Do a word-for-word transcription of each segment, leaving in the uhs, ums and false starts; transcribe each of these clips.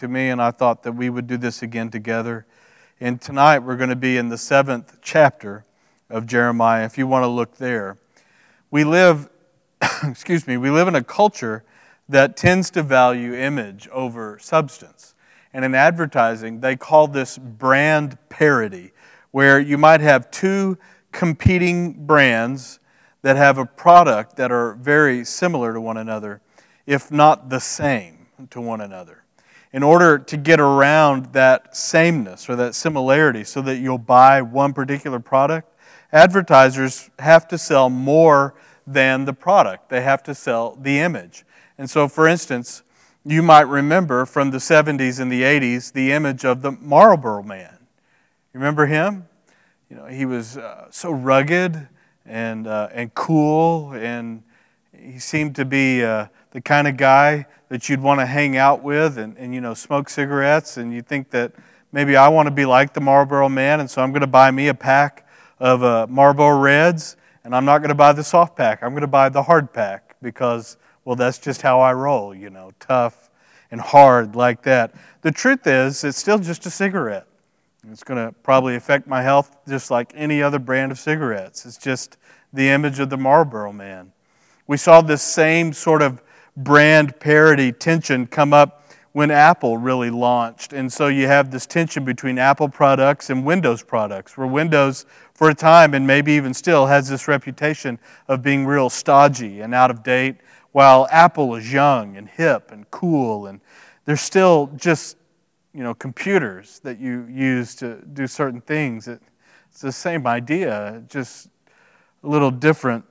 to me, and I thought that we would do this again together. And tonight we're going to be in the seventh chapter of Jeremiah, if you want to look there. We live, excuse me, we live in a culture that tends to value image over substance. And in advertising, they call this brand parity, where you might have two competing brands that have a product that are very similar to one another, if not the same to one another. In order to get around that sameness or that similarity so that you'll buy one particular product, advertisers have to sell more than the product. They have to sell the image. And so, for instance, you might remember from the seventies and the eighties the image of the Marlboro Man. You remember him? You know, he was uh, so rugged and uh, and cool, and he seemed to be uh, the kind of guy that you'd want to hang out with and, and, you know, smoke cigarettes, and you think that maybe I want to be like the Marlboro Man, and so I'm going to buy me a pack of uh, Marlboro Reds, and I'm not going to buy the soft pack. I'm going to buy the hard pack because, well, that's just how I roll, you know, tough and hard like that. The truth is, it's still just a cigarette. It's going to probably affect my health just like any other brand of cigarettes. It's just the image of the Marlboro Man. We saw this same sort of brand parity tension come up when Apple really launched. And so you have this tension between Apple products and Windows products, where Windows, for a time, and maybe even still, has this reputation of being real stodgy and out of date, while Apple is young and hip and cool, and they're still just, you know, computers that you use to do certain things. It's the same idea, just a little different.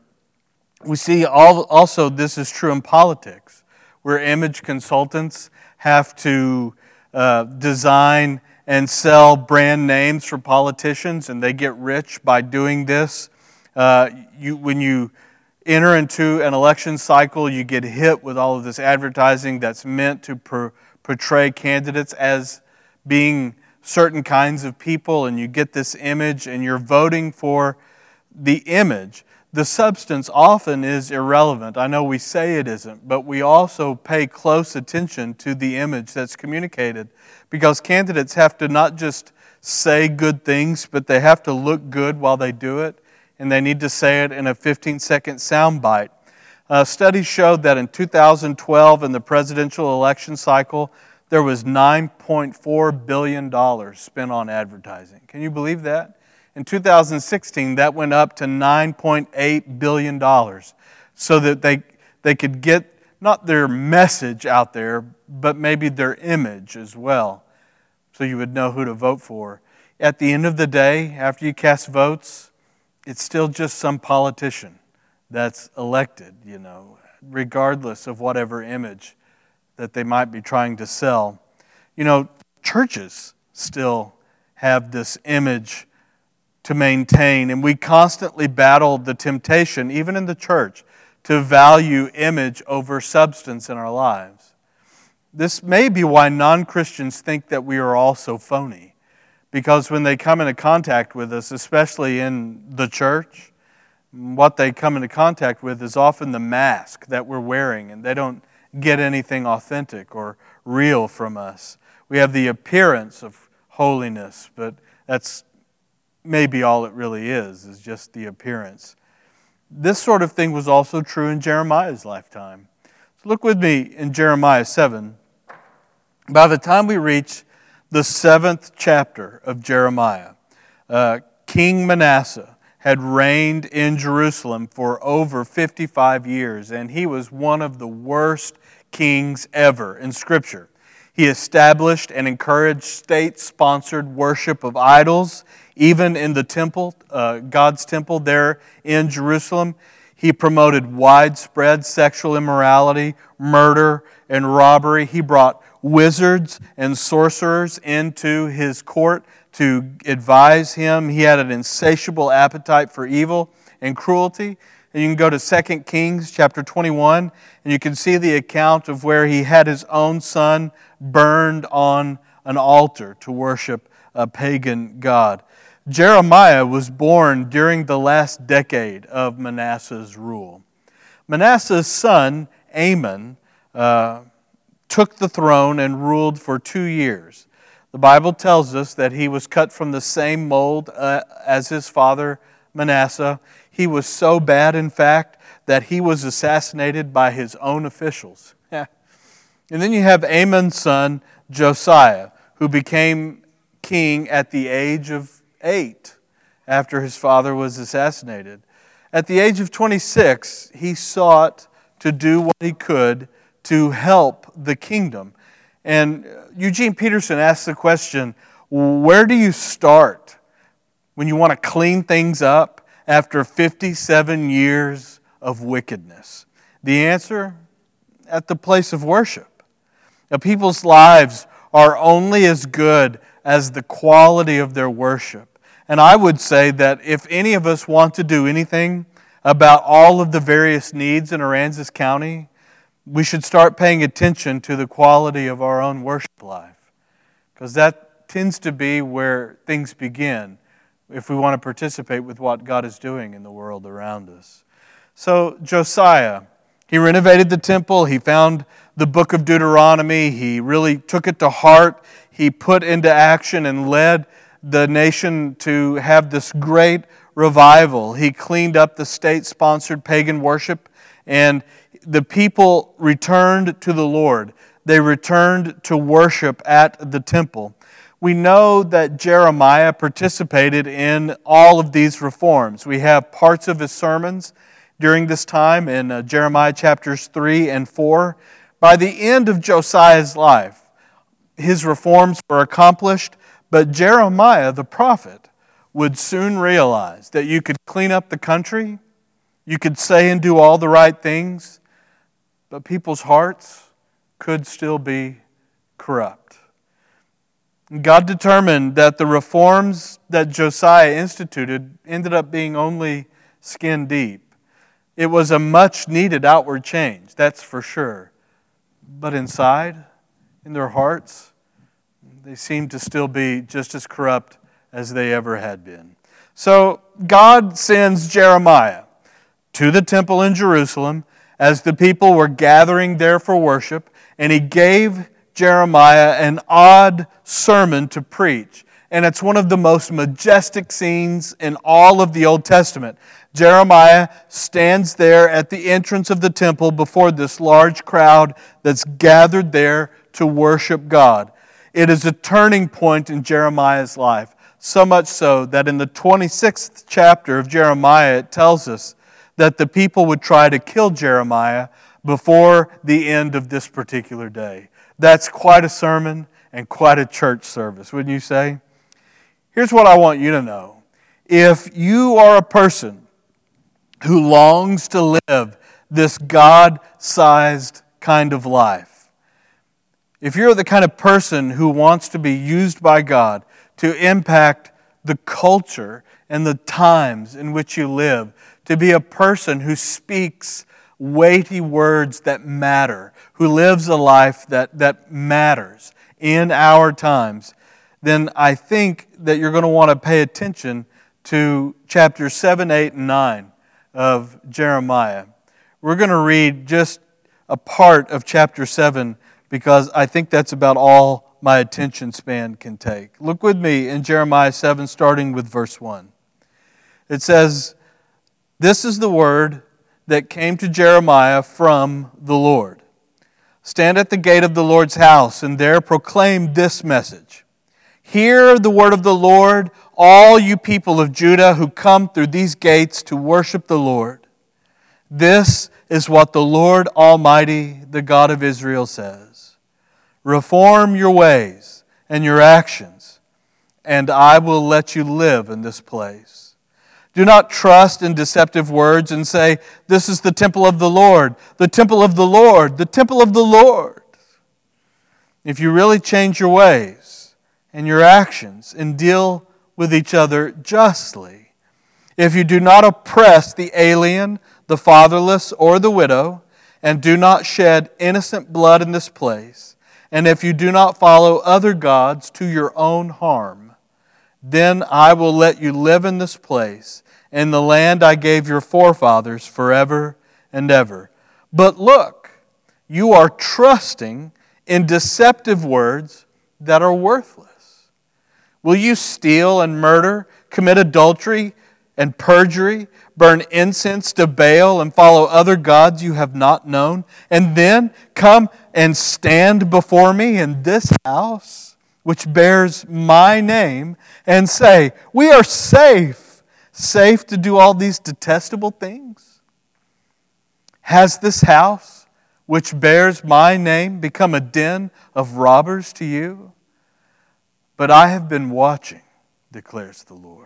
We see all, also this is true in politics, where image consultants have to uh, design and sell brand names for politicians, and they get rich by doing this. Uh, you, when you enter into an election cycle, you get hit with all of this advertising that's meant to per, portray candidates as being certain kinds of people, and you get this image, and you're voting for the image. The substance often is irrelevant. I know we say it isn't, but we also pay close attention to the image that's communicated, because candidates have to not just say good things, but they have to look good while they do it, and they need to say it in a fifteen-second soundbite. Uh, studies showed that in two thousand twelve, in the presidential election cycle, there was nine point four billion dollars spent on advertising. Can you believe that? In two thousand sixteen, that went up to nine point eight billion dollars, so that they, they could get not their message out there, but maybe their image as well, so you would know who to vote for. At the end of the day, after you cast votes, it's still just some politician that's elected, you know, regardless of whatever image that they might be trying to sell. You know, churches still have this image to maintain, and we constantly battle the temptation, even in the church, to value image over substance in our lives. This may be why non-Christians think that we are all so phony, because when they come into contact with us, especially in the church, what they come into contact with is often the mask that we're wearing, and they don't get anything authentic or real from us. We have the appearance of holiness, but that's maybe all it really is, is just the appearance. This sort of thing was also true in Jeremiah's lifetime. So look with me in Jeremiah seven. By the time we reach the seventh chapter of Jeremiah, uh, King Manasseh had reigned in Jerusalem for over fifty-five years, and he was one of the worst kings ever in Scripture. He established and encouraged state-sponsored worship of idols, even in the temple, uh, God's temple there in Jerusalem. He promoted widespread sexual immorality, murder, and robbery. He brought wizards and sorcerers into his court to advise him. He had an insatiable appetite for evil and cruelty. And you can go to Second Kings chapter twenty-one, and you can see the account of where he had his own son burned on an altar to worship a pagan god. Jeremiah was born during the last decade of Manasseh's rule. Manasseh's son, Amon, uh, took the throne and ruled for two years. The Bible tells us that he was cut from the same mold uh, as his father Manasseh. He was so bad, in fact, that he was assassinated by his own officials. And then you have Amon's son, Josiah, who became king at the age of eight after his father was assassinated. At the age of twenty-six, he sought to do what he could to help the kingdom. And Eugene Peterson asks the question, where do you start when you want to clean things up after fifty-seven years of wickedness? The answer, at the place of worship. Now, people's lives are only as good as the quality of their worship. And I would say that if any of us want to do anything about all of the various needs in Aransas County, we should start paying attention to the quality of our own worship life, because that tends to be where things begin if we want to participate with what God is doing in the world around us. So Josiah, he renovated the temple. He found the book of Deuteronomy. He really took it to heart. He put into action and led the nation to have this great revival. He cleaned up the state-sponsored pagan worship, and the people returned to the Lord. They returned to worship at the temple. We know that Jeremiah participated in all of these reforms. We have parts of his sermons during this time in uh, Jeremiah chapters three and four. By the end of Josiah's life, his reforms were accomplished, but Jeremiah the prophet would soon realize that you could clean up the country, you could say and do all the right things, but people's hearts could still be corrupt. God determined that the reforms that Josiah instituted ended up being only skin deep. It was a much needed outward change, that's for sure. But inside, in their hearts, they seemed to still be just as corrupt as they ever had been. So God sends Jeremiah to the temple in Jerusalem as the people were gathering there for worship, and he gave Jeremiah an odd sermon to preach. And it's one of the most majestic scenes in all of the Old Testament. Jeremiah stands there at the entrance of the temple before this large crowd that's gathered there to worship God. It is a turning point in Jeremiah's life, so much so that in the twenty-sixth chapter of Jeremiah, it tells us that the people would try to kill Jeremiah before the end of this particular day. That's quite a sermon and quite a church service, wouldn't you say? Here's what I want you to know. If you are a person who longs to live this God-sized kind of life, if you're the kind of person who wants to be used by God to impact the culture and the times in which you live, to be a person who speaks weighty words that matter, who lives a life that, that matters in our times, then I think that you're going to want to pay attention to chapters seven, eight, and nine of Jeremiah. We're going to read just a part of chapter seven because I think that's about all my attention span can take. Look with me in Jeremiah seven, starting with verse one. It says, "This is the word that came to Jeremiah from the Lord. Stand at the gate of the Lord's house, and there proclaim this message. Hear the word of the Lord, all you people of Judah who come through these gates to worship the Lord. This is what the Lord Almighty, the God of Israel, says. Reform your ways and your actions, and I will let you live in this place. Do not trust in deceptive words and say, 'This is the temple of the Lord, the temple of the Lord, the temple of the Lord.' If you really change your ways and your actions and deal with each other justly, if you do not oppress the alien, the fatherless, or the widow, and do not shed innocent blood in this place, and if you do not follow other gods to your own harm, then I will let you live in this place, in the land I gave your forefathers forever and ever. But look, you are trusting in deceptive words that are worthless? Will you steal and murder, commit adultery and perjury, burn incense to Baal, and follow other gods you have not known, and then come and stand before me in this house, which bears my name, and say, we are safe, safe to do all these detestable things? Has this house, which bears my name, become a den of robbers to you? But I have been watching, declares the Lord.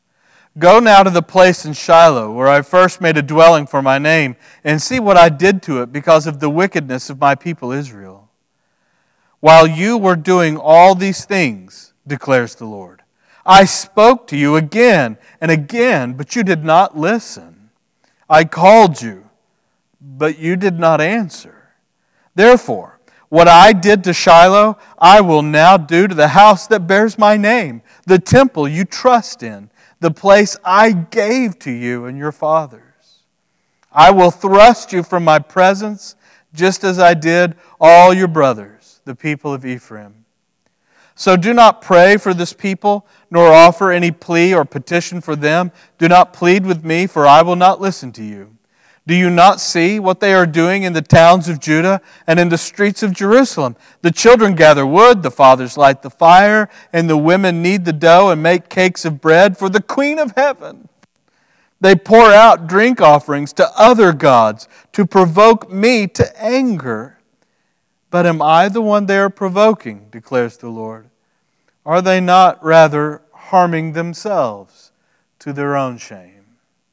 Go now to the place in Shiloh where I first made a dwelling for my name, and see what I did to it because of the wickedness of my people Israel. While you were doing all these things, declares the Lord, I spoke to you again and again, but you did not listen. I called you, but you did not answer. Therefore, what I did to Shiloh, I will now do to the house that bears my name, the temple you trust in, the place I gave to you and your fathers. I will thrust you from my presence, just as I did all your brothers, the people of Ephraim. So do not pray for this people, nor offer any plea or petition for them. Do not plead with me, for I will not listen to you. Do you not see what they are doing in the towns of Judah and in the streets of Jerusalem? The children gather wood, the fathers light the fire, and the women knead the dough and make cakes of bread for the Queen of Heaven. They pour out drink offerings to other gods to provoke me to anger. But am I the one they are provoking, declares the Lord? Are they not rather harming themselves to their own shame?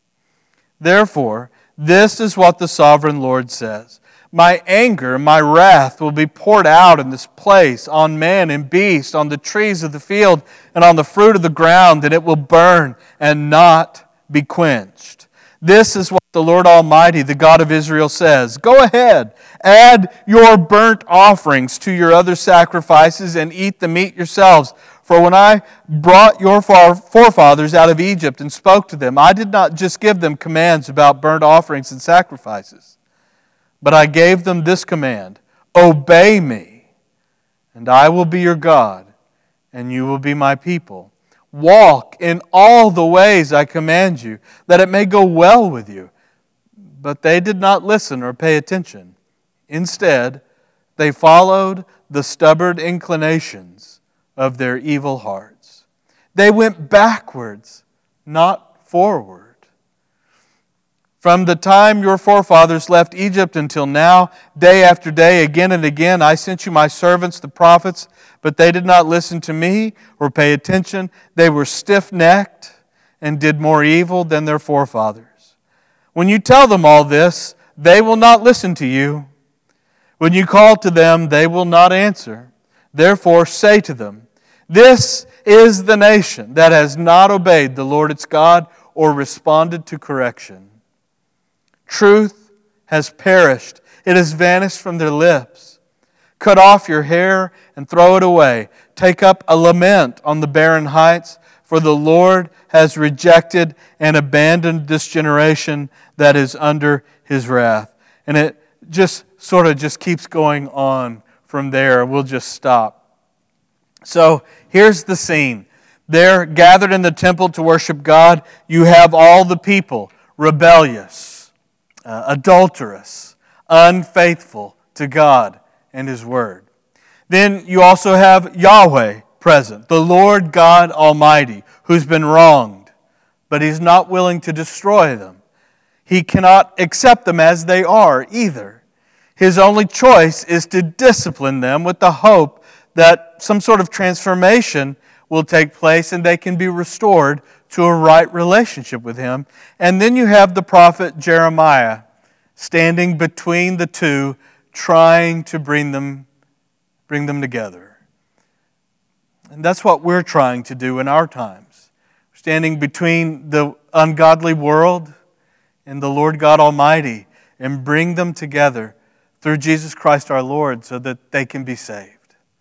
Therefore, this is what the sovereign Lord says. My anger, my wrath will be poured out in this place on man and beast, on the trees of the field and on the fruit of the ground, and it will burn and not be quenched. This is what the Lord Almighty, the God of Israel, says. Go ahead, add your burnt offerings to your other sacrifices and eat the meat yourselves. For when I brought your forefathers out of Egypt and spoke to them, I did not just give them commands about burnt offerings and sacrifices, but I gave them this command: obey me, and I will be your God, and you will be my people. Walk in all the ways I command you, that it may go well with you. But they did not listen or pay attention. Instead, they followed the stubborn inclinations of their evil hearts. They went backwards, not forward. From the time your forefathers left Egypt until now, day after day, again and again, I sent you my servants, the prophets, but they did not listen to me or pay attention. They were stiff-necked and did more evil than their forefathers. When you tell them all this, they will not listen to you. When you call to them, they will not answer. Therefore, say to them, this is the nation that has not obeyed the Lord its God or responded to correction. Truth has perished. It has vanished from their lips. Cut off your hair and throw it away. Take up a lament on the barren heights, for the Lord has rejected and abandoned this generation that is under His wrath. And it just sort of just keeps going on from there. We'll just stop. So here's the scene. They're gathered in the temple to worship God. You have all the people rebellious, uh, adulterous, unfaithful to God and His Word. Then you also have Yahweh present, the Lord God Almighty, who's been wronged, but He's not willing to destroy them. He cannot accept them as they are either. His only choice is to discipline them with the hope that some sort of transformation will take place and they can be restored to a right relationship with Him. And then you have the prophet Jeremiah standing between the two, trying to bring them, bring them together. And that's what we're trying to do in our times. Standing between the ungodly world and the Lord God Almighty, and bring them together through Jesus Christ our Lord so that they can be saved.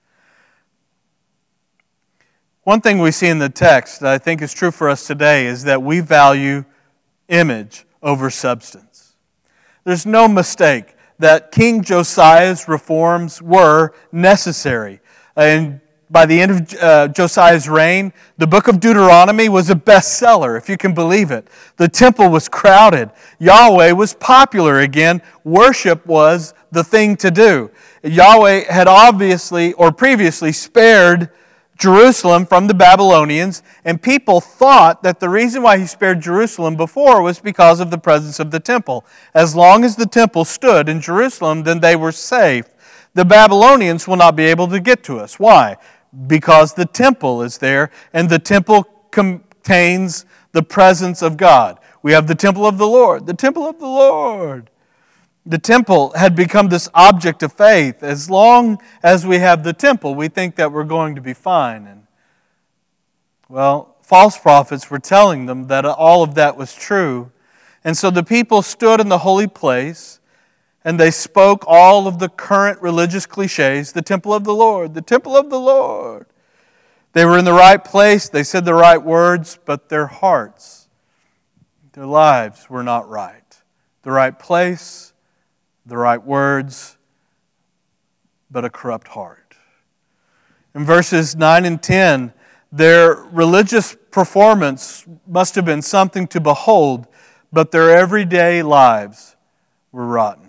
One thing we see in the text that I think is true for us today is that we value image over substance. There's no mistake that King Josiah's reforms were necessary. And by the end of uh, Josiah's reign, the book of Deuteronomy was a bestseller, if you can believe it. The temple was crowded. Yahweh was popular again. Worship was the thing to do. Yahweh had obviously or previously spared Jerusalem from the Babylonians, and people thought that the reason why he spared Jerusalem before was because of the presence of the temple. As long as the temple stood in Jerusalem, then they were safe. The Babylonians will not be able to get to us. Why? Because the temple is there, and the temple contains the presence of God. We have the temple of the Lord, the temple of the Lord. The temple had become this object of faith. As long as we have the temple, we think that we're going to be fine. And, well, false prophets were telling them that all of that was true. And so the people stood in the holy place, and they spoke all of the current religious cliches, the temple of the Lord, the temple of the Lord. They were in the right place, they said the right words, but their hearts, their lives were not right. The right place, the right words, but a corrupt heart. In verses nine and ten, their religious performance must have been something to behold, but their everyday lives were rotten.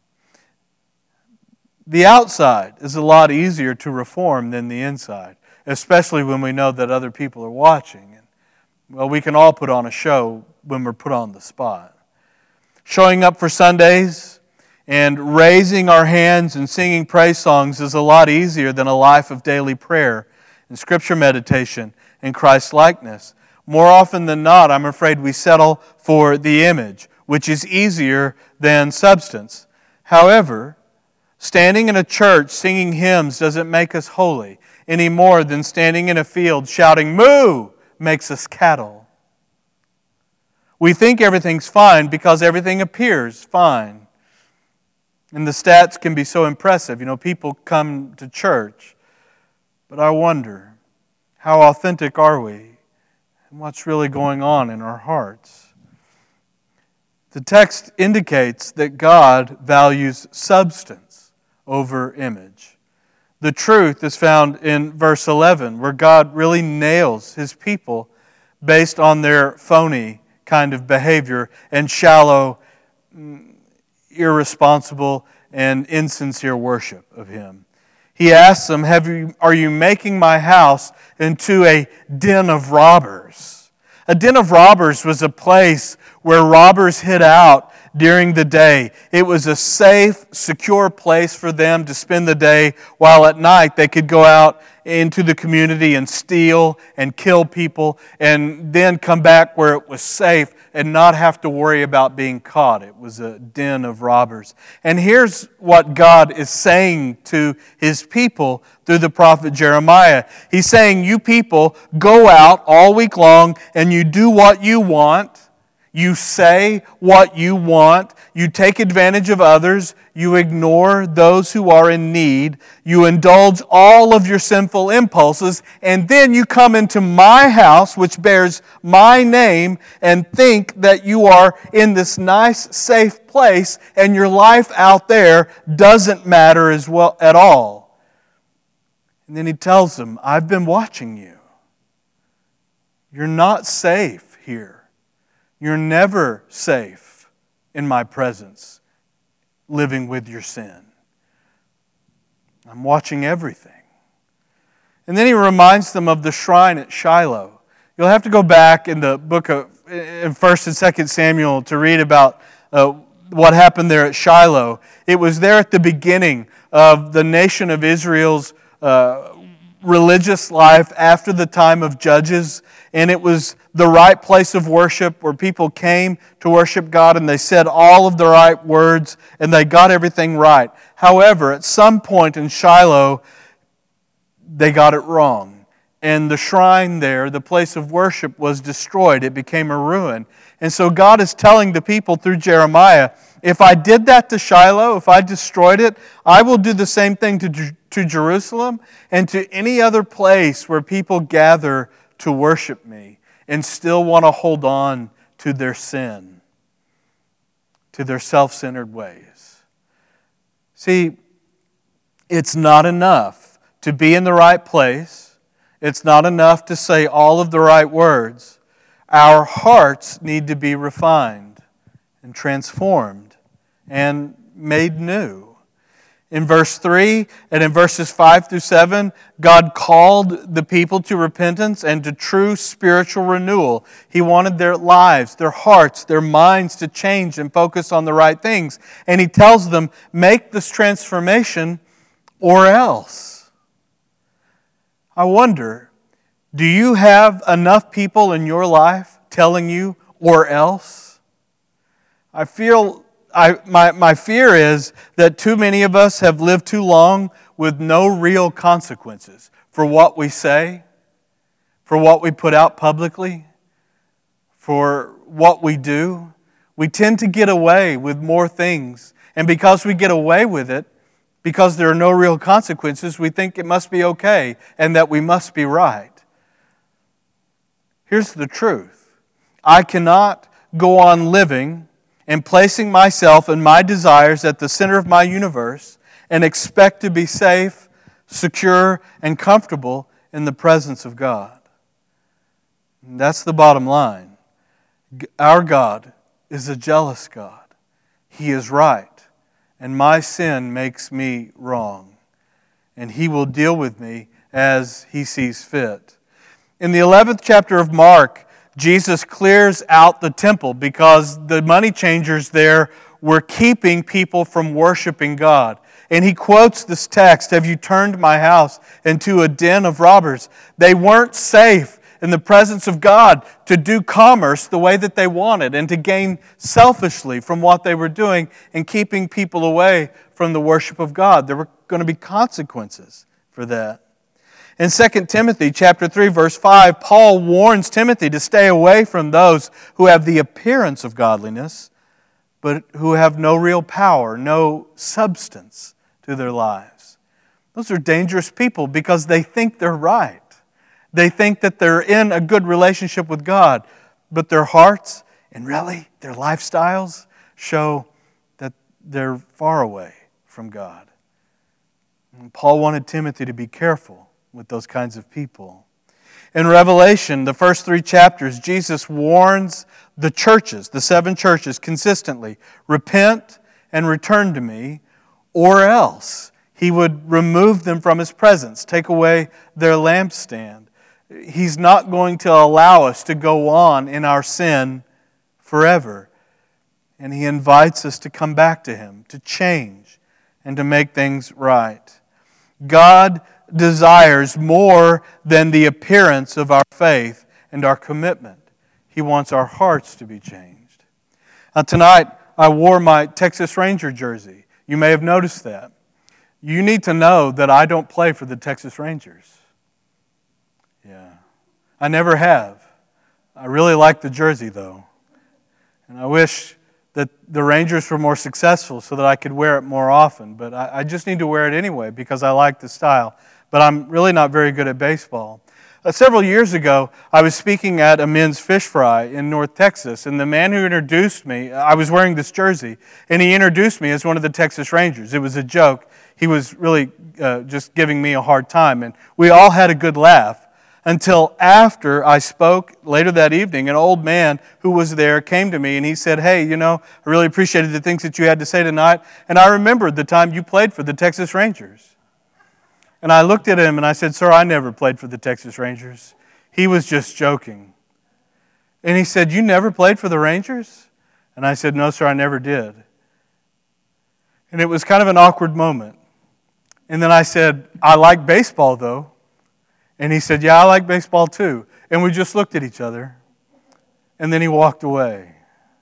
The outside is a lot easier to reform than the inside, especially when we know that other people are watching. Well, we can all put on a show when we're put on the spot. Showing up for Sundays and raising our hands and singing praise songs is a lot easier than a life of daily prayer and scripture meditation and Christ-likeness. More often than not, I'm afraid we settle for the image, which is easier than substance. However, standing in a church singing hymns doesn't make us holy any more than standing in a field shouting "Moo" makes us cattle. We think everything's fine because everything appears fine. And the stats can be so impressive. You know, people come to church. But I wonder, how authentic are we? And what's really going on in our hearts? The text indicates that God values substance over image. The truth is found in verse eleven, where God really nails His people based on their phony kind of behavior and shallow, irresponsible, and insincere worship of Him. He asks them, Have you, are you making my house into a den of robbers? A den of robbers was a place where robbers hid out during the day. It was a safe, secure place for them to spend the day, while at night they could go out into the community and steal and kill people and then come back where it was safe and not have to worry about being caught. It was a den of robbers. And here's what God is saying to His people through the prophet Jeremiah. He's saying, you people go out all week long and you do what you want. You say what you want. You take advantage of others. You ignore those who are in need. You indulge all of your sinful impulses. And then you come into my house, which bears my name, and think that you are in this nice, safe place, and your life out there doesn't matter as well at all. And then He tells them, I've been watching you. You're not safe here. You're never safe in my presence, living with your sin. I'm watching everything. And then He reminds them of the shrine at Shiloh. You'll have to go back in the book of in First and Second Samuel to read about uh, what happened there at Shiloh. It was there at the beginning of the nation of Israel's uh, religious life after the time of Judges, and it was the right place of worship where people came to worship God, and they said all of the right words and they got everything right. However, at some point in Shiloh, they got it wrong, and the shrine there, the place of worship, was destroyed. It became a ruin. And so God is telling the people through Jeremiah, if I did that to Shiloh, if I destroyed it, I will do the same thing to, to Jerusalem and to any other place where people gather to worship me and still want to hold on to their sin, to their self-centered ways. See, it's not enough to be in the right place. It's not enough to say all of the right words. Our hearts need to be refined and transformed and made new. In verse three and in verses five through seven, God called the people to repentance and to true spiritual renewal. He wanted their lives, their hearts, their minds to change and focus on the right things. And He tells them, make this transformation or else. I wonder, do you have enough people in your life telling you or else? I feel I, my, my fear is that too many of us have lived too long with no real consequences for what we say, for what we put out publicly, for what we do. We tend to get away with more things. And because we get away with it, because there are no real consequences, we think it must be okay and that we must be right. Here's the truth. I cannot go on living and placing myself and my desires at the center of my universe and expect to be safe, secure, and comfortable in the presence of God. And that's the bottom line. Our God is a jealous God. He is right, and my sin makes me wrong. And He will deal with me as He sees fit. In the eleventh chapter of Mark, Jesus clears out the temple because the money changers there were keeping people from worshiping God. And He quotes this text, "Have you turned my house into a den of robbers?" They weren't safe in the presence of God to do commerce the way that they wanted and to gain selfishly from what they were doing and keeping people away from the worship of God. There were going to be consequences for that. In Second Timothy chapter three, verse five, Paul warns Timothy to stay away from those who have the appearance of godliness, but who have no real power, no substance to their lives. Those are dangerous people because they think they're right. They think that they're in a good relationship with God, but their hearts and really their lifestyles show that they're far away from God. And Paul wanted Timothy to be careful with those kinds of people. In Revelation, the first three chapters, Jesus warns the churches, the seven churches, consistently, repent and return to me, or else He would remove them from His presence, take away their lampstand. He's not going to allow us to go on in our sin forever. And He invites us to come back to Him, to change, and to make things right. God desires more than the appearance of our faith and our commitment. He wants our hearts to be changed. Now tonight, I wore my Texas Ranger jersey. You may have noticed that. You need to know that I don't play for the Texas Rangers. Yeah. I never have. I really like the jersey, though. And I wish that the Rangers were more successful so that I could wear it more often. But I, I just need to wear it anyway because I like the style. But I'm really not very good at baseball. Uh, several years ago, I was speaking at a men's fish fry in North Texas, and the man who introduced me, I was wearing this jersey, and he introduced me as one of the Texas Rangers. It was a joke. He was really uh, just giving me a hard time, and we all had a good laugh until after I spoke later that evening. An old man who was there came to me, and he said, "Hey, you know, I really appreciated the things that you had to say tonight, and I remembered the time you played for the Texas Rangers." And I looked at him and I said, "Sir, I never played for the Texas Rangers." He was just joking. And he said, "You never played for the Rangers?" And I said, "No, sir, I never did." And it was kind of an awkward moment. And then I said, "I like baseball, though." And he said, "Yeah, I like baseball, too." And we just looked at each other. And then he walked away.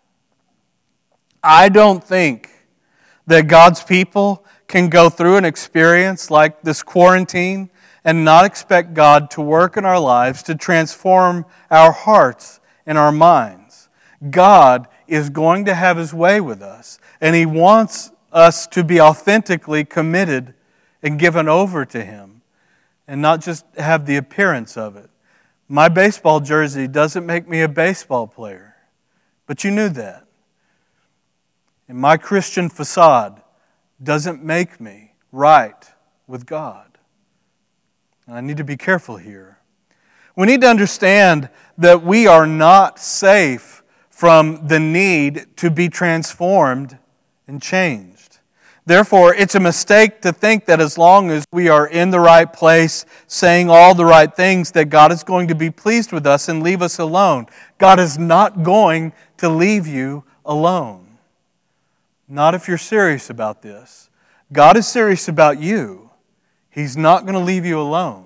I don't think that God's people can go through an experience like this quarantine and not expect God to work in our lives to transform our hearts and our minds. God is going to have His way with us, and He wants us to be authentically committed and given over to Him and not just have the appearance of it. My baseball jersey doesn't make me a baseball player, but you knew that. And my Christian facade doesn't make me right with God. And I need to be careful here. We need to understand that we are not safe from the need to be transformed and changed. Therefore, it's a mistake to think that as long as we are in the right place, saying all the right things, that God is going to be pleased with us and leave us alone. God is not going to leave you alone. Not if you're serious about this. God is serious about you. He's not going to leave you alone.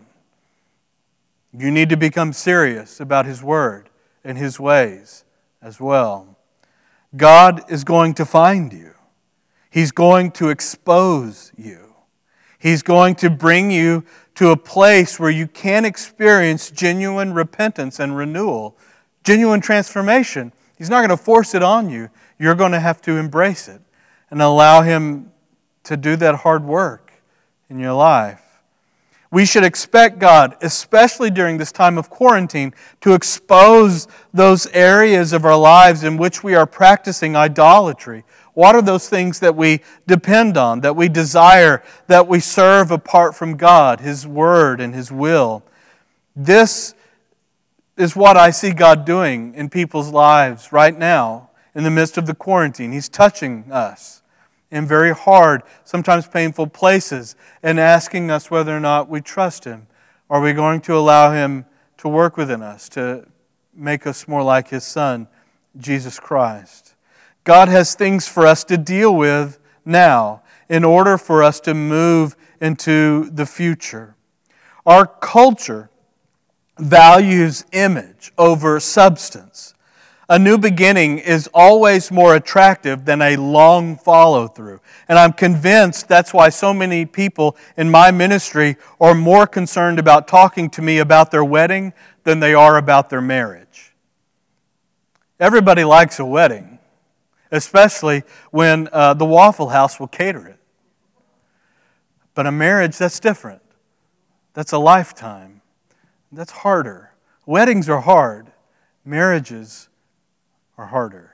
You need to become serious about His Word and His ways as well. God is going to find you. He's going to expose you. He's going to bring you to a place where you can experience genuine repentance and renewal, genuine transformation. He's not going to force it on you. You're going to have to embrace it and allow Him to do that hard work in your life. We should expect God, especially during this time of quarantine, to expose those areas of our lives in which we are practicing idolatry. What are those things that we depend on, that we desire, that we serve apart from God, His Word and His will? This is what I see God doing in people's lives right now in the midst of the quarantine. He's touching us in very hard, sometimes painful places and asking us whether or not we trust Him. Are we going to allow Him to work within us, to make us more like His Son, Jesus Christ? God has things for us to deal with now in order for us to move into the future. Our culture values image over substance. A new beginning is always more attractive than a long follow-through. And I'm convinced that's why so many people in my ministry are more concerned about talking to me about their wedding than they are about their marriage. Everybody likes a wedding, especially when uh, the Waffle House will cater it. But a marriage, that's different. That's a lifetime. That's harder. Weddings are hard. Marriages are harder.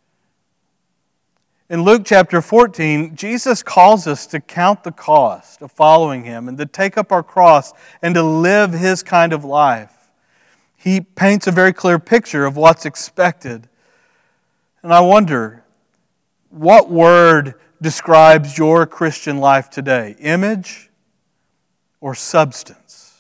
In Luke chapter fourteen, Jesus calls us to count the cost of following Him and to take up our cross and to live His kind of life. He paints a very clear picture of what's expected. And I wonder, what word describes your Christian life today? Image or substance?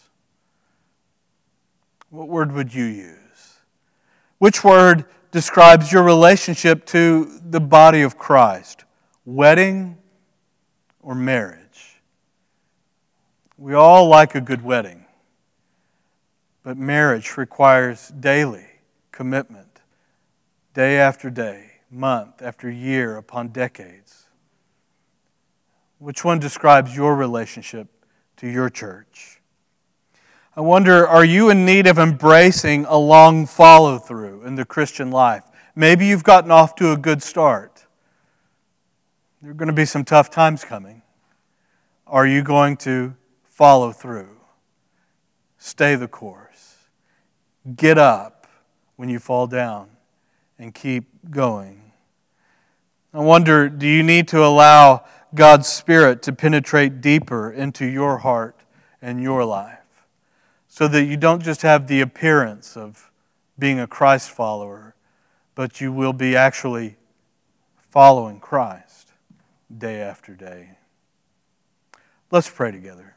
What word would you use? Which word describes your relationship to the body of Christ? Wedding or marriage? We all like a good wedding, but marriage requires daily commitment, day after day, month after year upon decades. Which one describes your relationship to your church? I wonder, are you in need of embracing a long follow-through in the Christian life? Maybe you've gotten off to a good start. There are going to be some tough times coming. Are you going to follow through? Stay the course. Get up when you fall down and keep going. I wonder, do you need to allow God's Spirit to penetrate deeper into your heart and your life, so that you don't just have the appearance of being a Christ follower, but you will be actually following Christ day after day? Let's pray together.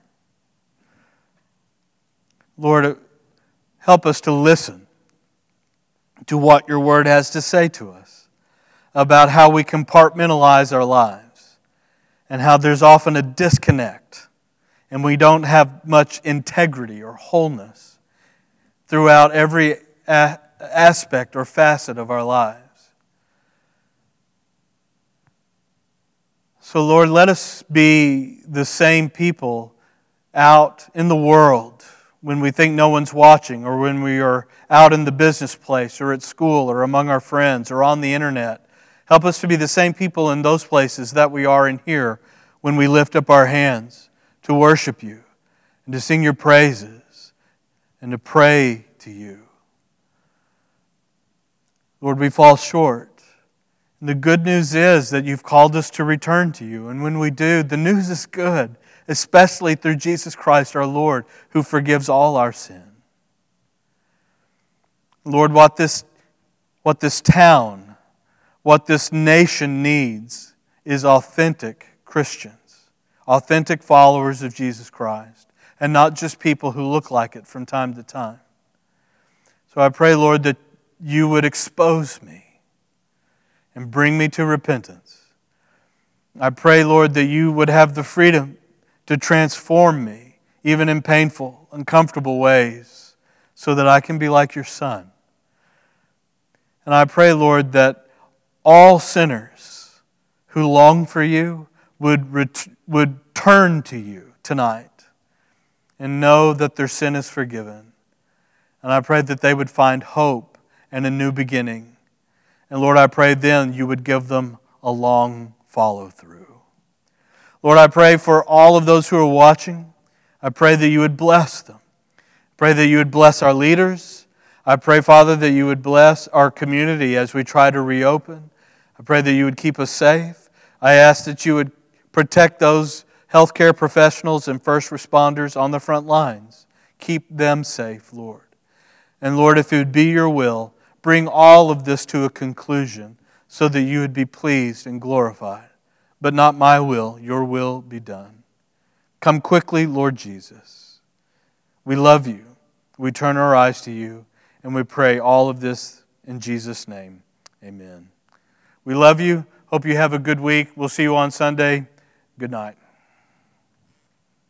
Lord, help us to listen to what your word has to say to us about how we compartmentalize our lives and how there's often a disconnect and we don't have much integrity or wholeness throughout every a- aspect or facet of our lives. So, Lord, let us be the same people out in the world when we think no one's watching, or when we are out in the business place or at school or among our friends or on the internet. Help us to be the same people in those places that we are in here when we lift up our hands to worship you and to sing your praises and to pray to you. Lord, we fall short. And the good news is that you've called us to return to you. And when we do, the news is good, especially through Jesus Christ our Lord, who forgives all our sin. Lord, what this, what this town, what this nation needs is authentic Christians, authentic followers of Jesus Christ, and not just people who look like it from time to time. So I pray, Lord, that you would expose me and bring me to repentance. I pray, Lord, that you would have the freedom to transform me, even in painful, uncomfortable ways, so that I can be like your Son. And I pray, Lord, that all sinners who long for you would, ret- would turn to you tonight and know that their sin is forgiven. And I pray that they would find hope and a new beginning. And Lord, I pray then you would give them a long follow-through. Lord, I pray for all of those who are watching. I pray that you would bless them. I pray that you would bless our leaders. I pray, Father, that you would bless our community as we try to reopen. I pray that you would keep us safe. I ask that you would protect those healthcare professionals and first responders on the front lines. Keep them safe, Lord. And Lord, if it would be your will, bring all of this to a conclusion so that you would be pleased and glorified. But not my will, your will be done. Come quickly, Lord Jesus. We love you. We turn our eyes to you, and we pray all of this in Jesus' name. Amen. We love you. Hope you have a good week. We'll see you on Sunday. Good night.